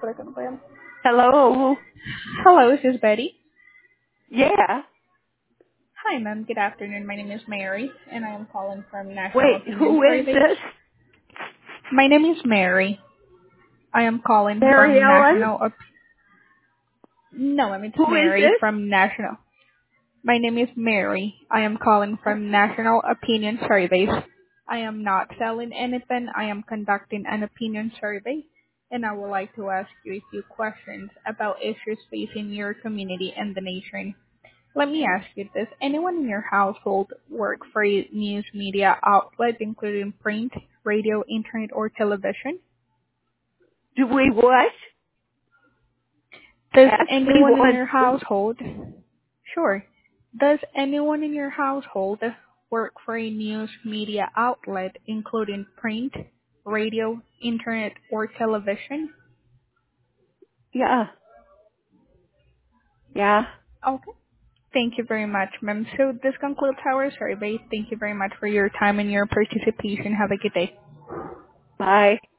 Hello. Hello, this is Betty. Yeah. Hi, ma'am. Good afternoon. My name is Mary, and I am calling from National Wait, Opinion who is Survey. this? My name is Mary. I am calling Mary from Ellen? No, ma'am, it's Who is Mary this? from National. My name is Mary. I am calling from National Opinion Surveys. I am not selling anything. I am conducting an opinion survey, and I would like to ask you a few questions about issues facing your community and the nation. Let me ask you this. Anyone in your household work for a news media outlet, including print, radio, internet, or television? Do we what? Does Ask me anyone in what? your household, sure, does anyone in your household work for a news media outlet, including print, radio, internet, or television? Yeah. Yeah. Okay. Thank you very much, ma'am. So this concludes our survey. Thank you very much for your time and your participation. Have a good day. Bye.